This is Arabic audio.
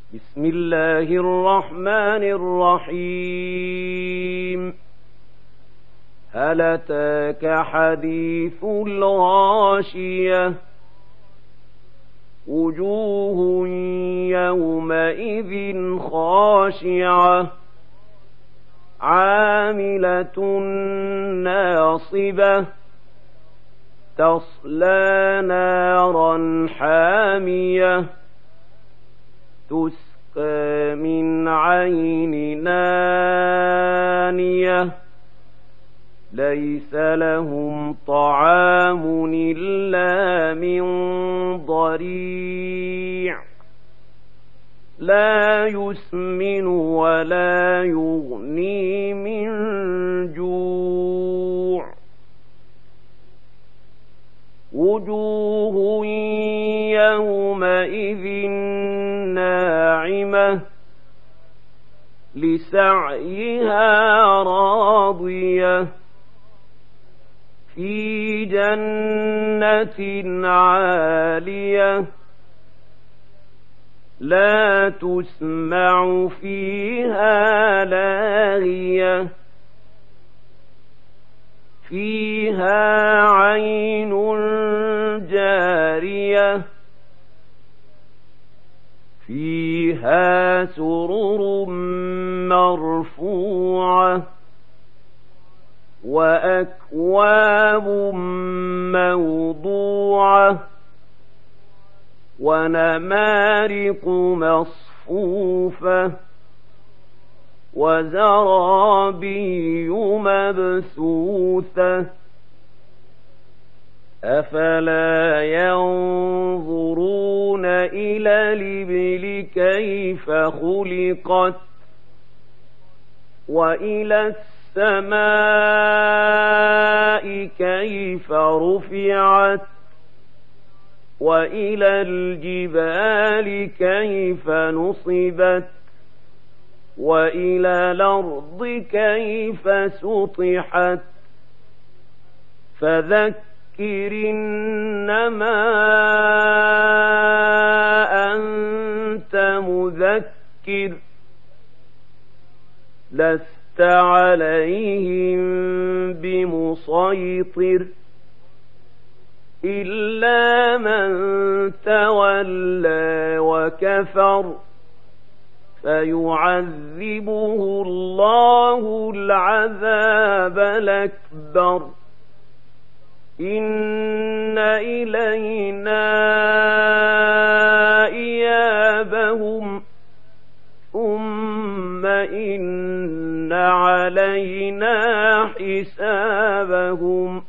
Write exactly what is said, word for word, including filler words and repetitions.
بسم الله الرحمن الرحيم. هل أتاك حديث الغاشية؟ وجوه يومئذ خاشعة عاملة ناصبة تصلى نارا حامية تسقى من عين آنية ليس لهم طعام إلا من ضريع لا يسمن ولا يغني من جوع وجوه يومئذ ناعمة لسعيها راضية في جنة عالية لا تسمع فيها لاغية فيها عين جارية فيها سرر مرفوعة وأكواب موضوعة ونمارق مصفوفة وزرابي مبثوثة أفلا ينظرون إلى الإبل كيف خلقت وإلى السماء كيف رفعت وإلى الجبال كيف نصبت وإلى الأرض كيف سطحت فذكر إنما أنت مذكر لست عليهم بمسيطر إلا من تولى وكفر فيعذبه الله العذاب الأكبر إن إلينا إيابهم ثم إن علينا حسابهم